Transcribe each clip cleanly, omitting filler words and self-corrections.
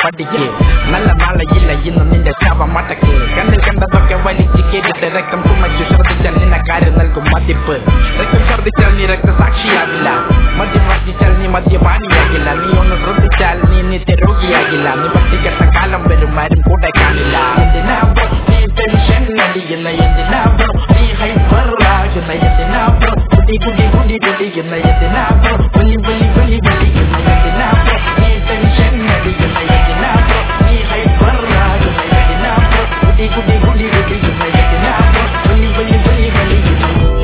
പഠിക്ക് നല്ല നാളെയില്ല ഇന്ന് നിന്റെ ശവം മടക്ക് കണ്ണിൽ കണ്ടതൊക്കെ വലിച്ചു കേട്ടിട്ട് രക്തം കുമ്മച്ചു ശ്രദ്ധിച്ചാൽ നിനക്കാര് നൽകും മതിപ്പ് രക്തം ഛർദ്ദിച്ചാൽ നീ രക്തസാക്ഷിയാകില്ല മദ്യം വർദ്ധിച്ചാൽ നീ മദ്യപാനിയാകില്ല നീ ഒന്ന് ശ്രദ്ധിച്ചാൽ നീ നിത്യരോഗിയാകില്ല നീ പട്ടിക്കെട്ട കാലം വരും ആരും കൂടെ കാണില്ല എന്തിനാ നീ ടെൻഷൻ അടിക്കുന്ന എന്തിനാ നീ ഹൈപ്പർ ആകുന്ന എന്തിനാ കുടി കുടി കുടി കുടിക്കുന്ന എന്തിനാ വലി വലി വലി വലിക്കുന്ന എന്തിനാ നീ ടെൻഷൻ അടിക്കുന്ന എന്തിനാ നീ ഹൈപ്പർ ആകുന്ന എന്തിനാ കുടി കുടി കുടി കുടിക്കുന്ന എന്തിനാ വലി വലി വലി വലിക്കുന്ന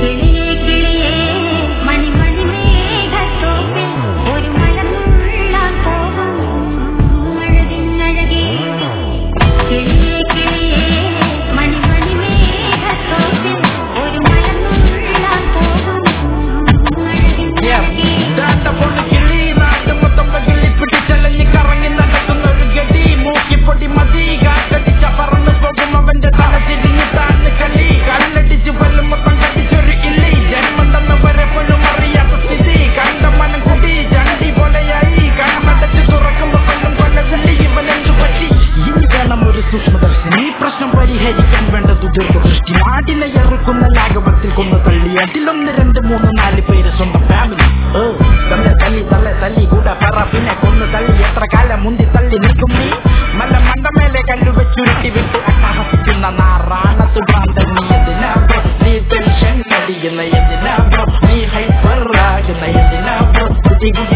നാടിനെ എറുക്കുന്ന ലാഘവത്തിൽ കൊന്നു തള്ളി അതിലൊന്ന് 2 3 4 പേര് സ്വന്തം ഫാമിലി തള്ളി കൂടെ പറ പിന്നെ കൊന്നു തള്ളി എത്ര കാലം മുന്തി തള്ളി നിൽക്കും നീ മല്ല മണ്ടമേലെ കല്ലു വെച്ചുരുട്ടി വിട്ട് അട്ടഹസിക്കുന്ന നാറാണത്തു ഭ്രാന്തൻ നീ എന്തിനാ നീ ടെൻഷൻ അടിക്കുന്ന എന്തിനാ നീ ഹൈപ്പർ ആകുന്ന എന്തിനാ കുട്ടി